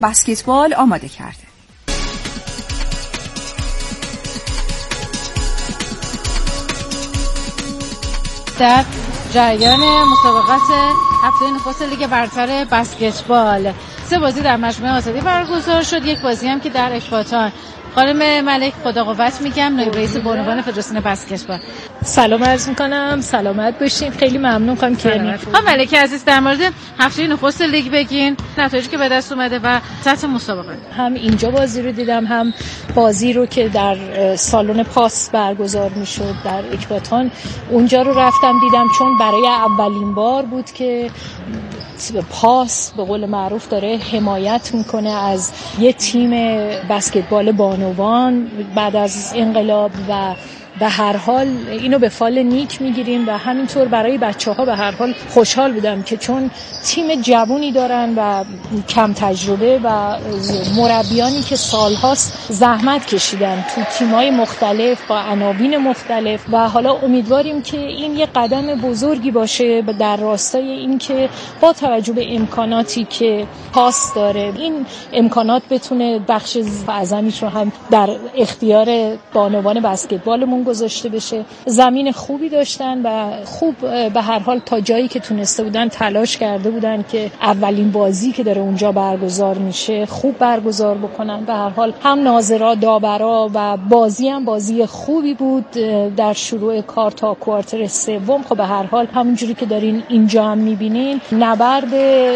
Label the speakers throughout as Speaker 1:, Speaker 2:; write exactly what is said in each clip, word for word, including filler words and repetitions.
Speaker 1: بسکتبال آماده کرده.
Speaker 2: در جریان مسابقات هفته نخست لیگ برتر بسکتبال سه بازی در مجموعه آزادی برگزار شد، یک بازی هم که در اکباتان. خانم ملک خدا قوت میگم، نایب رئیس بانوان فدراسیون بسکتبال.
Speaker 3: سلام عرض میکنم، سلامت باشین. خیلی ممنون خانم کرمی.
Speaker 2: خانم ملک عزیز، در مورد هفته نخست لیگ بگین، نتایجی که به دست اومده و سطح مسابقه.
Speaker 3: هم اینجا بازی رو دیدم، هم بازی رو که در سالن پاس برگزار میشد در اکباتان اونجا رو رفتم دیدم، چون برای اولین بار بود که پاس به قول معروف داره حمایت میکنه از یه تیم بسکتبال بانوان بعد از انقلاب و به هر حال اینو به فال نیک میگیریم و همینطور برای بچه‌ها به هر حال خوشحال بودم که چون تیم جوونی دارن و کم تجربه و مربیانی که سالهاست زحمت کشیدن تو تیم‌های مختلف با عناوین مختلف و حالا امیدواریم که این یه قدم بزرگی باشه در راستای این که با توجه به امکاناتی که پاس داره این امکانات بتونه بخش اعظمیش رو هم در اختیار بانوان بسکتبالمون گذاشته بشه. زمین خوبی داشتن و خوب به هر حال تا جایی که تونسته بودن تلاش کرده بودن که اولین بازی که داره اونجا برگزار میشه خوب برگزار بکنن. به هر حال هم ناظرا، داورا و بازی هم بازی خوبی بود در شروع کار تا کوارتر سوم. خب به هر حال همونجوری که دارین اینجا هم میبینین نبرد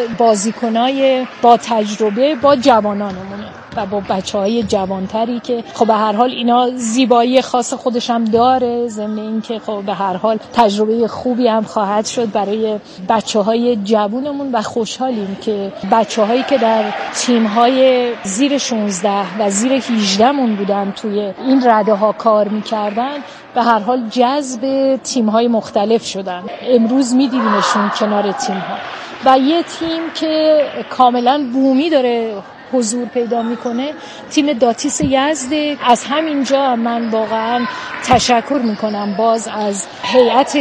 Speaker 3: بازیکنای با تجربه با جوانانمونه و با بچه‌های جوانتری که خب به هر حال اینا زیبایی خاص خودش هم داره، ضمن این که خب به هر حال تجربه خوبی هم خواهد شد برای بچه‌های جوونمون و خوشحالیم که بچه‌هایی که در تیم‌های زیر شانزده و زیر هجده مون بودن توی این رده‌ها کار می‌کردن به هر حال جذب تیم‌های مختلف شدن. امروز می‌دیدیمشون کنار تیم‌ها و یه تیم که کاملاً بومی داره حضور پیدا میکنه تیم داتیس یزد. از همینجا من واقعا تشکر میکنم باز از هیئت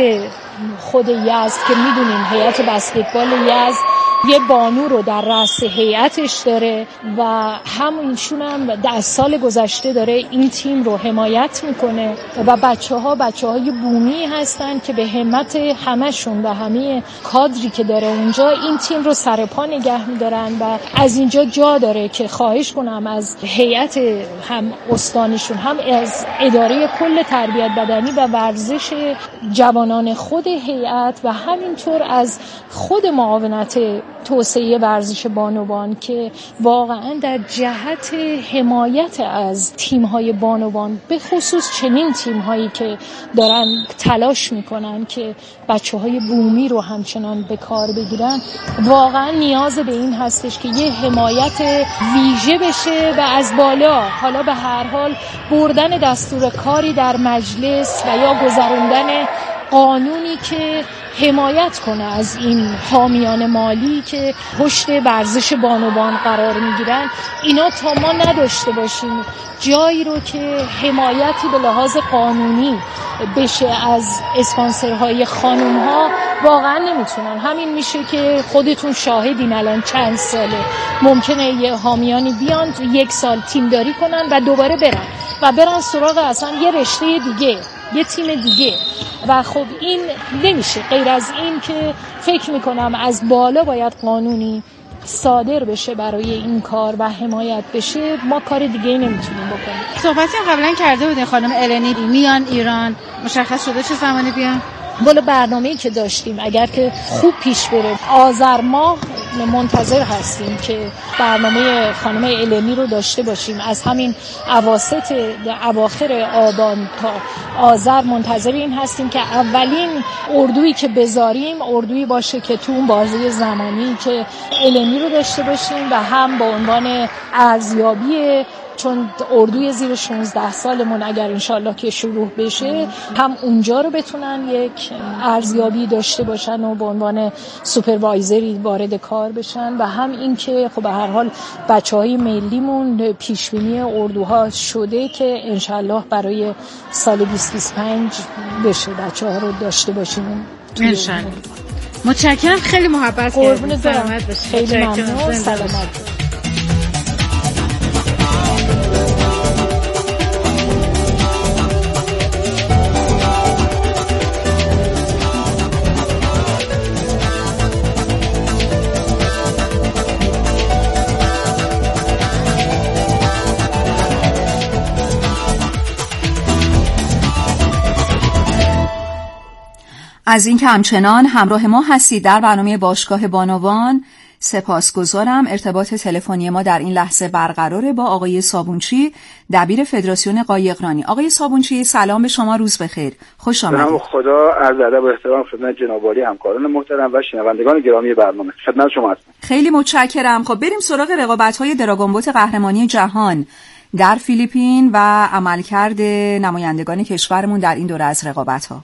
Speaker 3: خود یزد که میدونیم هیئت بسکتبال یزد یه بانو رو در رأس هیئتش داره و همینشون هم در سال گذشته داره این تیم رو حمایت میکنه و بچه ها بچه های بومی هستن که به همت همشون و همه کادری که داره اونجا این تیم رو سر پا نگه میدارن و از اینجا جا داره که خواهش کنم از هیئت هم استانشون هم از اداره کل تربیت بدنی و ورزش جوانان خود هیئت و همینطور از خود معاونت توسعه ورزش بانوان که واقعا در جهت حمایت از تیم‌های بانوان به خصوص چنین تیم‌هایی که دارن تلاش میکنن که بچه‌های بومی رو همچنان به کار بگیرن واقعا نیاز به این هستش که یه حمایت ویژه بشه و از بالا حالا به هر حال بردن دستور کاری در مجلس و یا گذراندن قانونی که حمایت کنه از این حامیان مالی که پشت ورزش بانوان قرار میگیرن. اینا تا ما نداشته باشیم جایی رو که حمایتی به لحاظ قانونی بشه از اسپانسرهای خانوم‌ها واقعا نمیتونن. همین میشه که خودتون شاهدین الان چند ساله ممکنه یه حامیانی بیان یک سال تیمداری کنن و دوباره برن و برن سراغ اصلا یه رشته دیگه یه تیم دیگه و خب این نمیشه. غیر از این که فکر میکنم از بالا باید قانونی صادر بشه برای این کار و حمایت بشه، ما کار دیگه نمیتونیم بکنیم.
Speaker 2: صحبتی هم قبلا کرده بودین خانم النی میان ایران، مشخص شده چه زمانی بیان؟
Speaker 3: بالا برنامه‌ای که داشتیم اگر که خوب پیش بره آذر ماه منتظر هستیم که برنامه خانم النی رو داشته باشیم. از همین اواسط اواخر آبان تا آذر منتظر این هستیم که اولین اردویی که بذاریم اردویی باشه که تو اون بازه زمانی که النی رو داشته باشیم و هم با عنوان ارزیابی چون اردوی زیر شانزده سالمون اگر انشالله که شروع بشه هم اونجا رو بتونن یک ارزیابی داشته باشن و به عنوان سوپروایزری وارد کار بشن و هم این که خب به هر حال بچهای ملیمون پیشبینی اردوها شده که انشالله برای سال بیست بیست و پنج بشه بچه‌ها رو داشته باشیم
Speaker 2: انشالله. متشکرم، خیلی محبت کردید.
Speaker 3: قربونت برم، خیلی ممنون، سلامت.
Speaker 1: از اینکه همچنان همراه ما هستید در برنامه باشگاه بانوان. سپاسگزارم. ارتباط تلفنی ما در این لحظه برقراره با آقای صابونچی، دبیر فدراسیون قایقرانی. آقای صابونچی سلام به شما، روز بخیر، خوش آمدید.
Speaker 4: سلام، خدا عرض ادب و احترام خدمت جناب عالی همکاران محترم و شنوندگان گرامی برنامه. خدمت شما هستم.
Speaker 1: خیلی متشکرم. خب بریم سراغ رقابت‌های دراگون بوت قهرمانی جهان در فیلیپین و عملکرد نمایندگان کشورمون در این دوره از رقابت‌ها.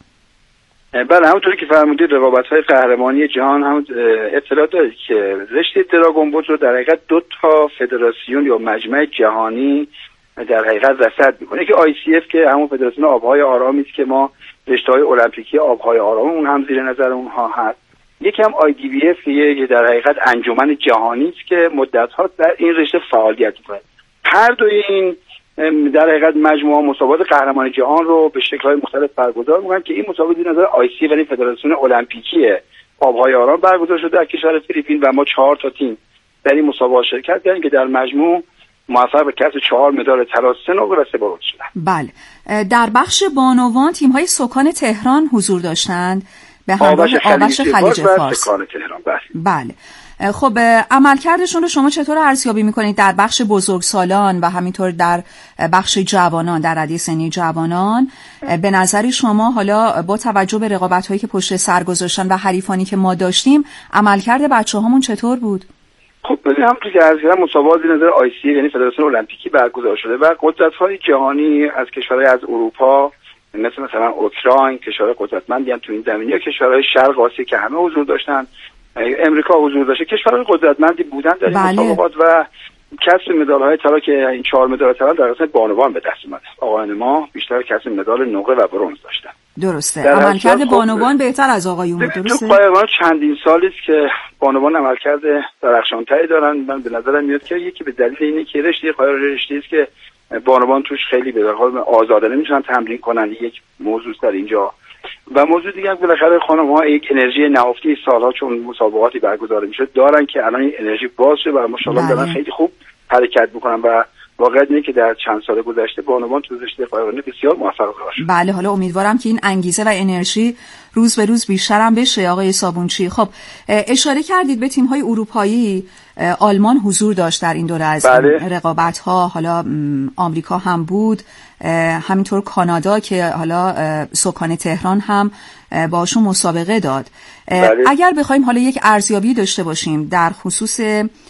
Speaker 4: بله، همونطوری که فرمودید رقابت‌های قهرمانی جهان هم اطلاع دارید که رشته دراگون بوت رو در حقیقت دو تا فدراسیون یا مجمع جهانی در حقیقت رصد می‌کنه. یکی آی سی اف که همون فدراسیون آب‌های آرامی است که ما رشته‌های المپیکی آب‌های آرام اون هم زیر نظر اونها هست. یکی هم آی دی بی اف که در حقیقت انجمن جهانی است که مدت‌ها در این رشته فعالیت می‌کنه. هر دوی این در حقیقت مجموعه مسابقات قهرمانی جهان رو به شکل‌های مختلف برگزار می‌کنن که این مسابقات در نظر آی سی و فدراسیون المپیکی آب‌های آرام برگزار شده در کشور فیلیپین و ما چهار تا تیم در این مسابقات شرکت کردیم که در مجموع موفق به کسب چهار مدال طلا، سه نقره و سه برنز شدن.
Speaker 1: بله، در بخش بانوان تیم‌های سکان تهران حضور داشتند به همراه آبش خلیج فارس.
Speaker 4: سکان تهران. بله.
Speaker 1: بله. خب عملکردشون رو شما چطور ارزیابی میکنید در بخش بزرگسالان و همینطور در بخش جوانان، در رده سنی جوانان؟ به نظر شما حالا با توجه به رقابت‌هایی که پشت سر گذاشتن و حریفانی که ما داشتیم عملکرد بچه‌هامون چطور بود؟
Speaker 4: خب ببینید، همونطور که عرض کردم مسابقات زیر نظر آی سی یعنی فدراسیون المپیکی برگزار شده و قدرت‌های جهانی از کشورهای از اروپا مثل مثلا اوکراین، کشورهای قدرتمندی هم تو این زمینه، یا کشورهای شرق آسیا که همه حضور داشتن، امریکا حضور داشته، کشورهای قدرتمندی بودن در این بله. مسابقات و کسب مدال‌های طلا که این چهار مدال طلا در قسمت بانوان به دست اومد. آقایان ما بیشتر کسب مدال نقره و برنز داشتن.
Speaker 1: درسته. عملکرد بانوان بهتر از آقایون بود. درسته.
Speaker 4: تو قایقران چندین سالی است که بانوان عملکرد درخشانتری دارن. من به نظرم میاد که یکی به دلیل اینه که رشته قایق رشته است که بانوان توش خیلی به حال آزادانه میتونن تمرین کنن. یک موضوع در اینجا و موضوع دیگه هم بالاخره خانم‌ها یک انرژی نهفته سالها چون مسابقاتی برگزار میشه دارن که الان این انرژی باز شده و ماشاءالله دارن خیلی خوب حرکت میکنن و واقعیت اینه که در چند سال گذشته بانوان تو رشته قایقرانی بسیار موفق شدن.
Speaker 1: بله، حالا امیدوارم که این انگیزه و انرژی روز به روز بیشتر هم بشه. آقای صابونچی، خب اشاره کردید به تیم‌های اروپایی. آلمان حضور داشت در این دوره از
Speaker 4: بله.
Speaker 1: رقابت‌ها، حالا آمریکا هم بود، همینطور کانادا که حالا سکان تهران هم باشون مسابقه داد.
Speaker 4: بله.
Speaker 1: اگر بخوایم حالا یک ارزیابی داشته باشیم در خصوص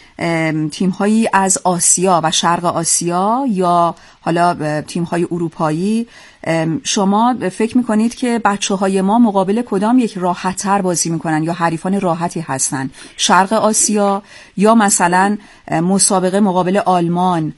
Speaker 1: تیم‌هایی از آسیا و شرق آسیا یا حالا تیم‌های اروپایی، شما فکر می‌کنید که بچه‌های ما مقابل کدام یک راحت‌تر بازی می‌کنن یا حریفان راحتی هستن؟ شرق آسیا یا مثلا مسابقه مقابل آلمان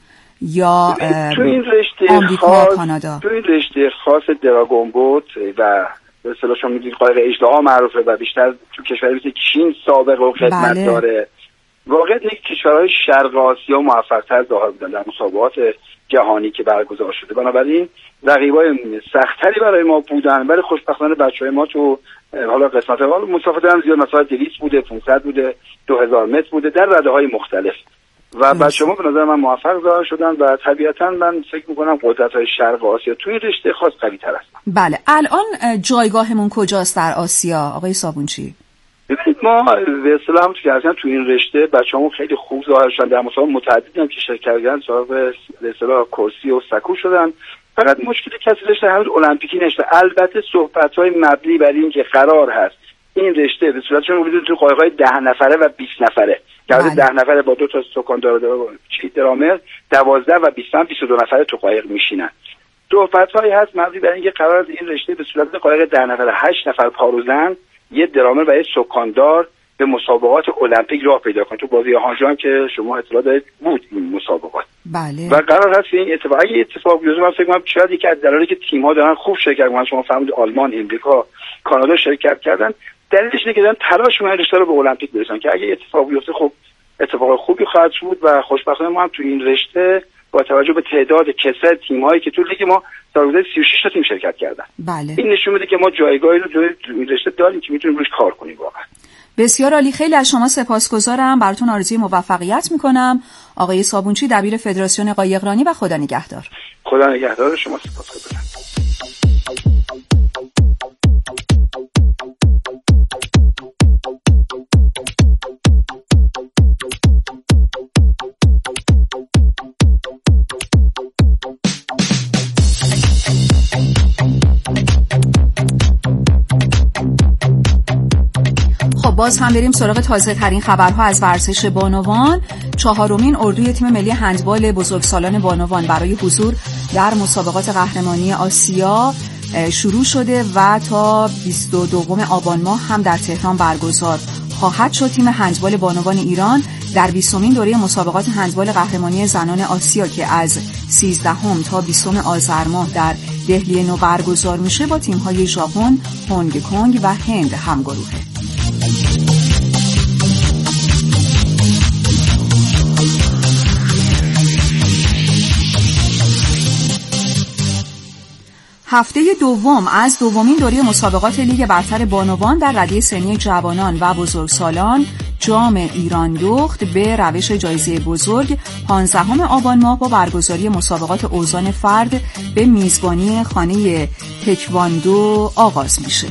Speaker 1: یا
Speaker 4: تو این رشته
Speaker 1: آمریکا
Speaker 4: خاص،
Speaker 1: و کانادا؟
Speaker 4: تو این رشته خاص دراگون بوت و به اصطلاح شما می‌گید قایق اژدها معروفه و بیشتر تو کشوری مثل چین سابقه و خدمت
Speaker 1: بله.
Speaker 4: داره. واقعا یک کشورهای شرق آسیا موفق‌تر ظاهر بودن در مسابقات جهانی که برگزار شده. بنابراین رقیبای سخت‌تری برای ما بودن، ولی خوشبختانه بچه‌های ما تو حالا قسمت حالا مسافت هم زیاد مثلا دویست بوده، پانصد بوده، دو هزار متر بوده در رده‌های مختلف و بچه‌ها به نظر من موفق ظاهر شدن و طبیعتاً من فکر می‌کنم قدرت‌های شرق آسیا توی رشته خاص قوی‌تر هستن.
Speaker 1: بله، الان جایگاهمون کجاست در آسیا آقای صابونچی؟
Speaker 4: ببینید ما به اصطلاح هم که تو این رشته بچه‌مون خیلی خوب ظاهر شدن، در مسابقات متعددی هم که شرکت کردن صاحب به اصطلاح کرسی و سکو شدن. فقط مشکلی کسی رشته هنوز المپیکی نشده. البته صحبت‌های مبنی بر این که قرار هست این رشته به صورت چون می‌بینید تو قایق‌های ده نفره و بیست نفره که البته ده نفره با دو تا سکاندار چی درامر، دوازده و بیست هم بیست و دو نفره تو قایق میشینن. صحبت‌هایی هست مبنی بر این که قرار است این رشته به صورت قایق ده نفره هشت نفر پاروزن، یه درامر و یه سکاندار به مسابقات المپیک راه پیدا کنه. تو بازی هانجان که شما اطلاع دارید بود این مسابقات.
Speaker 1: بله.
Speaker 4: و قرار هست این اتفاق اگه اتفاق بیفته من فکر کنم شاید یکی از دلایلی که تیم‌ها دارن خوب شرکت می‌کنن، شما فهمیدید آلمان، امریکا، کانادا شرکت کردن، دلیلش اینه که دارن تلاش می‌کنن رشته رو به المپیک برسونن که اگه اتفاق بیفته خب اتفاق خوبی خواهد بود و خوشبختانه ما هم تو این رشته با توجه به تعداد کسر تیم‌هایی که تو لیگ ما در حدود سی و شش تا تیم شرکت کردن.
Speaker 1: بله.
Speaker 4: این نشون میده که ما جایگاهی رو توی این رشته داریم که میتونیم روش کار کنیم واقعا.
Speaker 1: بسیار عالی، خیلی از شما سپاسگزارم، براتون آرزوی موفقیت میکنم آقای صابونچی، دبیر فدراسیون قایقرانی، و خدا نگهدار.
Speaker 4: خدا نگهدار شما، سپاسگزارم.
Speaker 1: باز هم بریم سراغ تازه ترین خبرها از ورزش بانوان. چهارمین اردوی تیم ملی هندبال بزرگسالان بانوان برای حضور در مسابقات قهرمانی آسیا شروع شده و تا بیست و دوم آبان ماه هم در تهران برگزار خواهد شد. تیم هندبال بانوان ایران در بیستمین دوره مسابقات هندبال قهرمانی زنان آسیا که از سیزدهم تا بیستم آذر ماه در دهلی نو برگزار میشه با تیم‌های ژاپن، هنگ کنگ و هند همگروهه. هفته دوم از دومین دوره مسابقات لیگ برتر بانوان در رده سنی جوانان و بزرگسالان جام ایران دخت به روش جایزه بزرگ پانزدهم آبان ماه با برگزاری مسابقات اوزان فرد به میزبانی خانه تکواندو آغاز میشه.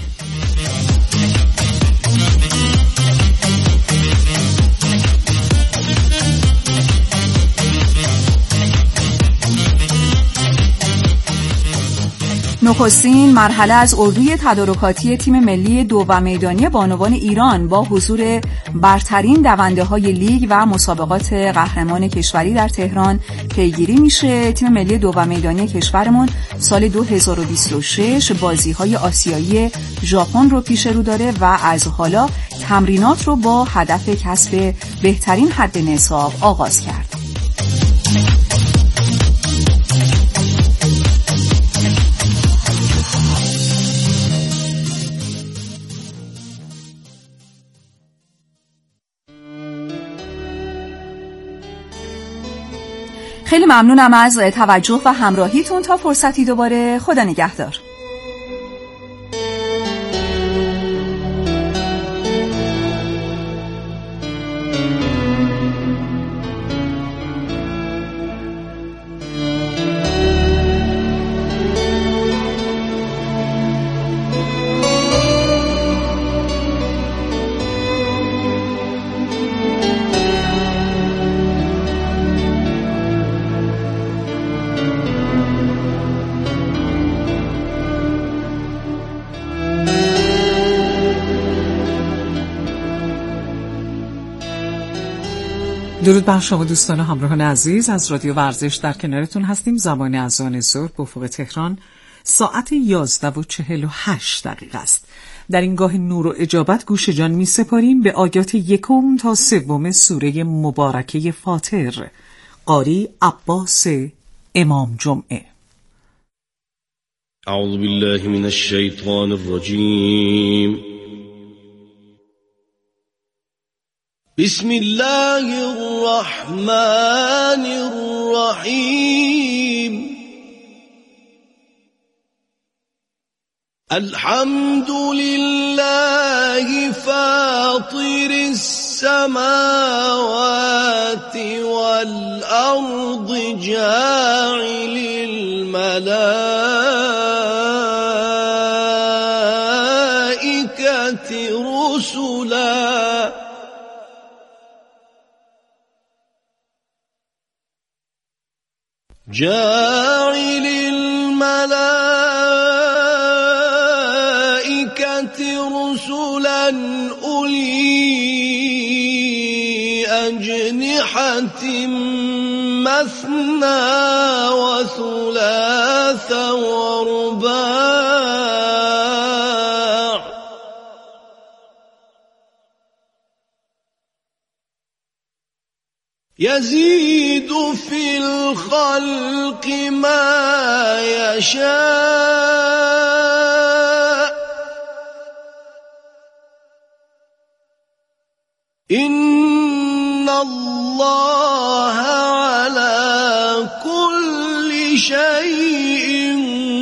Speaker 1: نخستین مرحله از اردوی تدارکاتی تیم ملی دو و میدانی بانوان ایران با حضور برترین دونده های لیگ و مسابقات قهرمان کشوری در تهران پیگیری میشه. تیم ملی دو و میدانی کشورمون سال دو هزار و بیست و شش بازی های آسیایی ژاپن رو پیش رو داره و از حالا تمرینات رو با هدف کسب بهترین حد نصاب آغاز کرد. خیلی ممنونم از توجه و همراهیتون. تا فرصتی دوباره، خدا نگهدار.
Speaker 5: درود بر شما دوستان و همراهان عزیز از رادیو ورزش، در کنارتون هستیم. زمان اذان ظهر به افق تهران ساعت یازده و چهل و هشت دقیقه است. در این گاه نور و اجابت گوش جان می سپاریم به آیات یکم تا سوم سوره مبارکه فاطر. قاری عباس امام جمعه.
Speaker 6: اعوذ بالله من الشیطان الرجیم. بسم الله الرحمن الرحیم. الحمد لله فاطر السماوات والأرض جاعل الملائكة رسلا جاعل الملائكة رسلا أولي أجنحة مثنى وثلاث ورباع يزيد في الخلق ما يشاء إن الله على كل شيء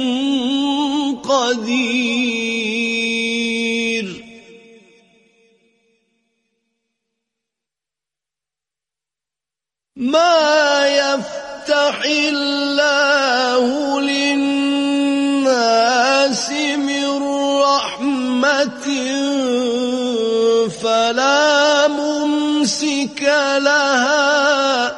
Speaker 6: قدير. ما يفتح الله للناس من رحمة فلا ممسك لها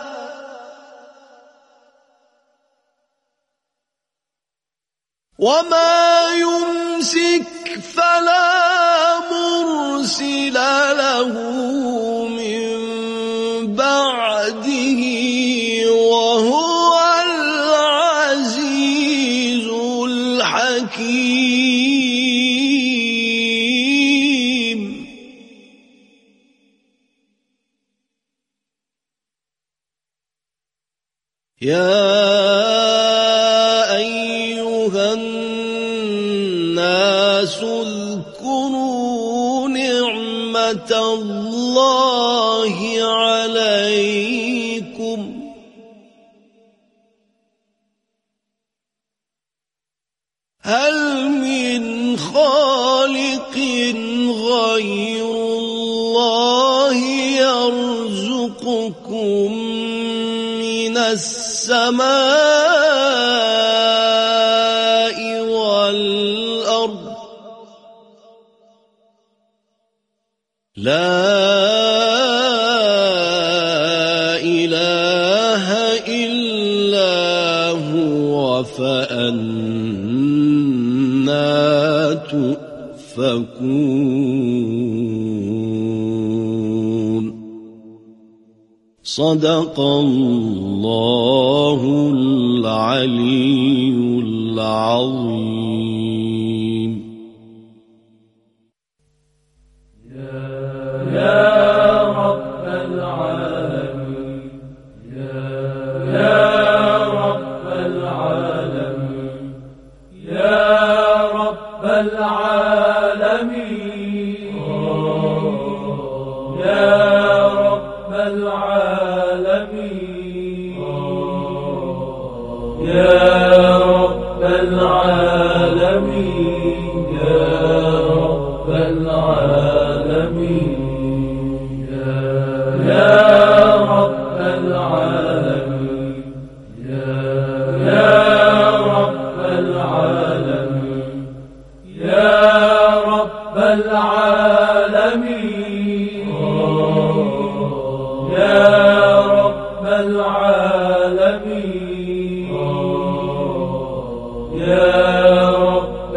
Speaker 6: وما يمسك فلا مرسل
Speaker 7: أرسل له من بعده وهو العزيز الحكيم. يا أيها الناس اذكروا نعمة الله عليكم هل من خالق غير الله يرزقكم من السماء والأرض لا إله إلا هو فأنى تؤفكون. صدق الله العلي العظيم.
Speaker 8: يا رب العالمين يا رب العالمين يا رب العالمين يا رب العالمين يا رب العالمين يا رب العالمين يا رب العالمين يا رب العالمين يا رب العالمين يا رب العالمين يا رب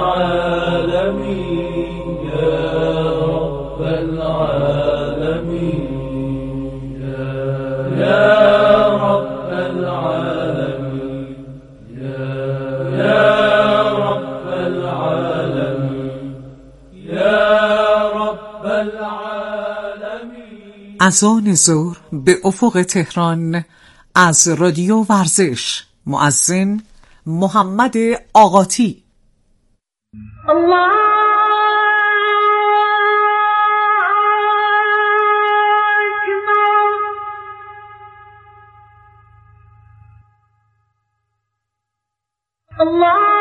Speaker 8: العالمين يا رب العالمين يا رب العالمين يا رب العالمين يا رب العالمين.
Speaker 5: اذان ظهر به افق تهران از رادیو ورزش. مؤذن محمد آقاتی.
Speaker 9: الله Allah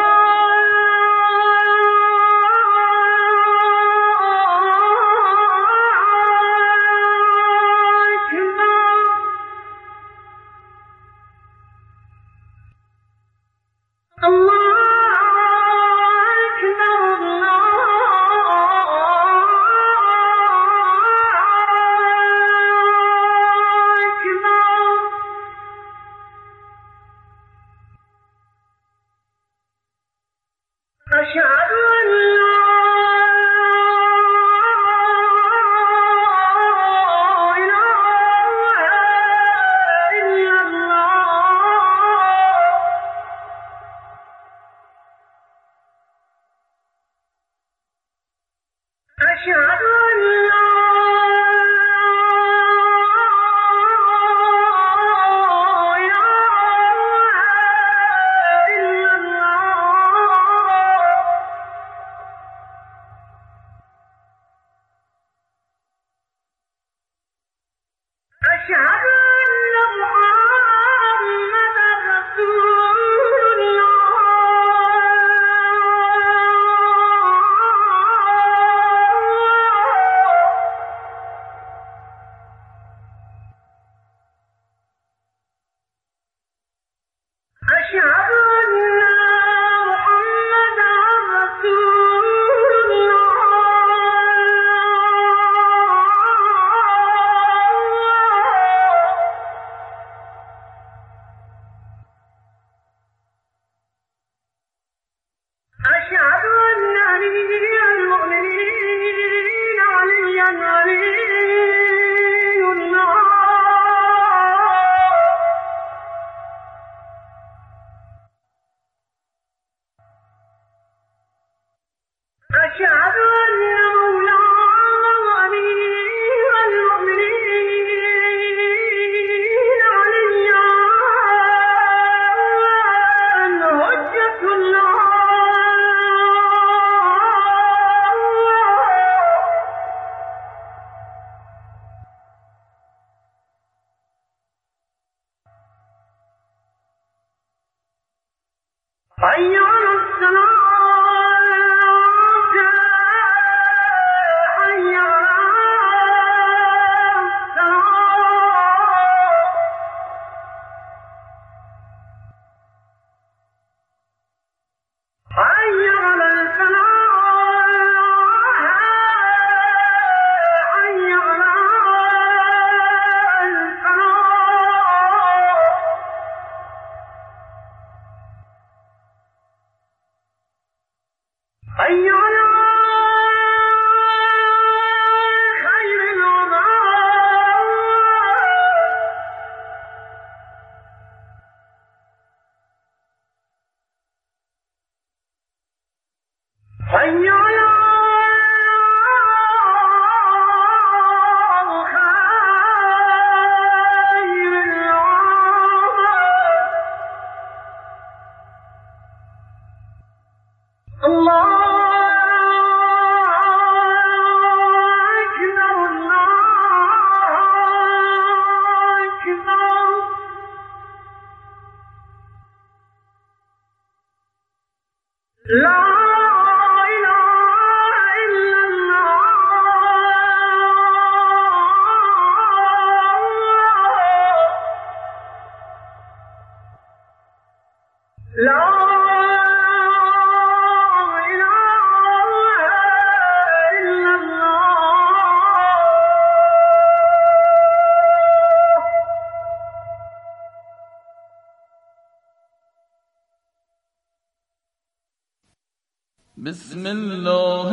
Speaker 8: بسم الله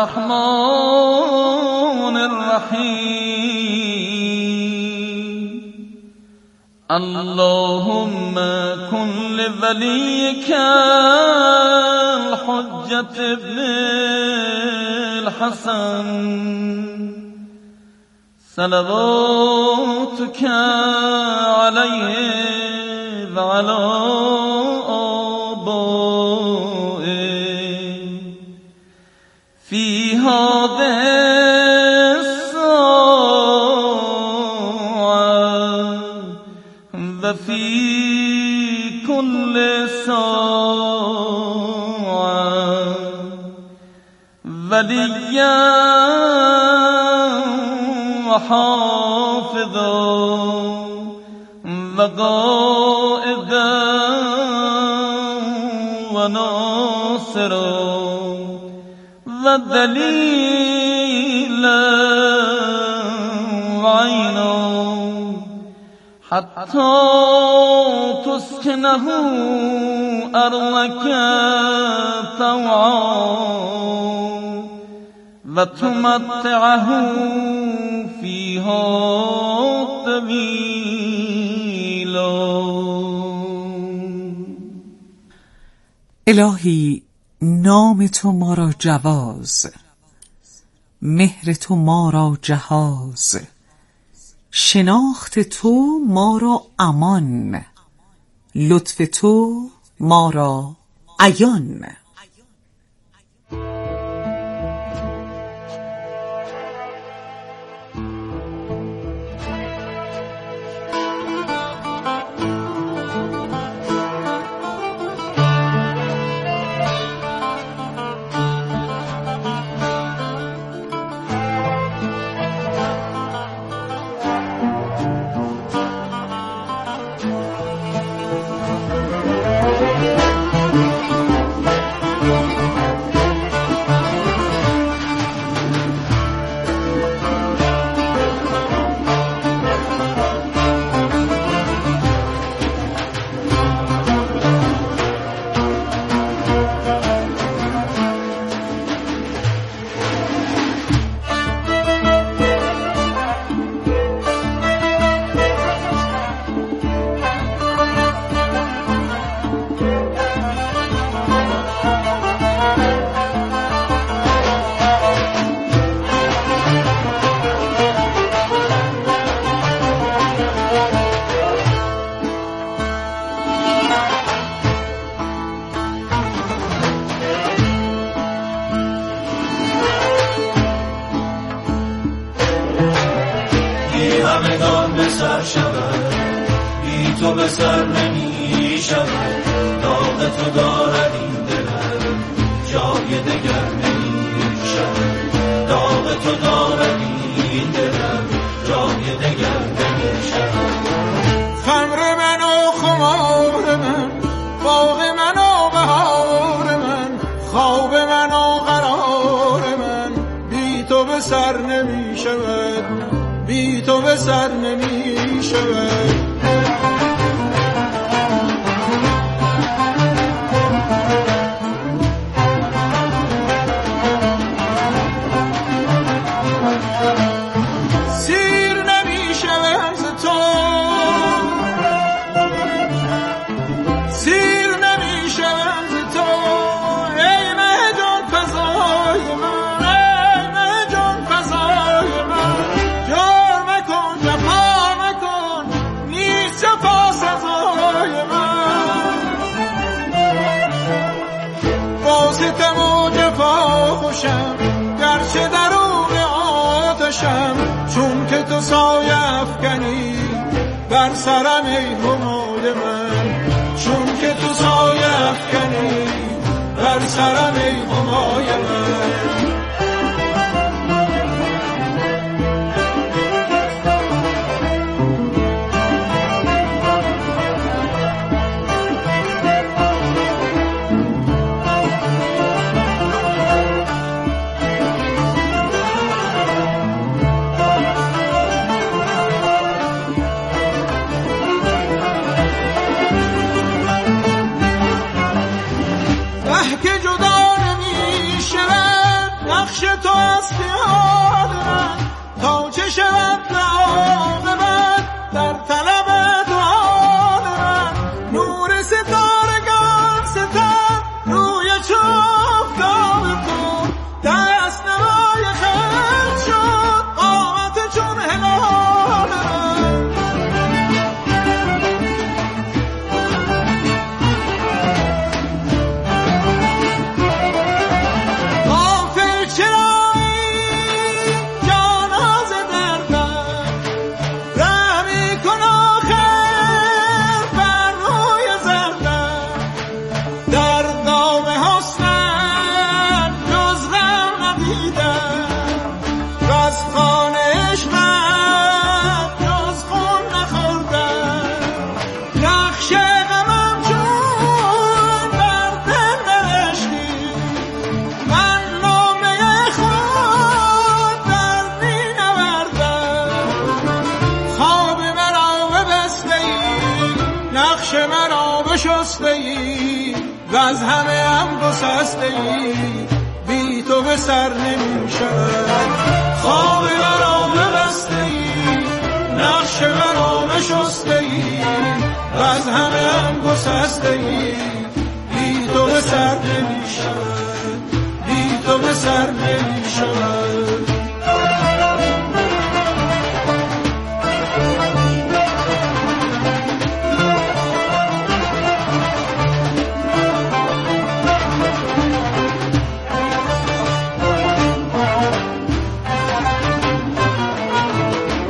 Speaker 8: الرحمن الرحیم اللهم كن لوليك الحجة ابن الحسن صلواتك عليه وعلى في هذه الساعة وفي كل ساعة وليا وحافظا وقائدا وناصرا ودليلا وعينا حتى تسكنه أرضك طوعا وتمتعه فيها طويلا.
Speaker 5: الهی نام تو ما را جواز، مهر تو ما را جهاز، شناخت تو ما را امان، لطف تو ما را عیان.
Speaker 10: تو به سر نمی شود، داغ تو دارد این دلم جای دگر نمی شود، داغ تو دارد این دلم جای دگر نمی شود.
Speaker 11: خمر من و خمار من، باغ من و بهار من، خواب من و قرار من، بی تو به سر نمی شود، بی تو به سر نمی شود. گرچه درون آتشم، چون که تو سایه افکنی بر سرم ای همای من، چون که تو سایه افکنی بر سرم ای همای من. تو از خیال من تا چه شود نام من در طلب دوان من، نور ستارگان ستم روی چوفتان تو، دست نمای خلق شد قامت چون هلال من. و از همه هم گسسته ای، بی تو به سر نمی شود. خواب مرا ببسته ای، نقش مرا بشسته ای، و از همه هم گسسته ای، بی تو به سر نمی شود، بی تو به سر نمی شود.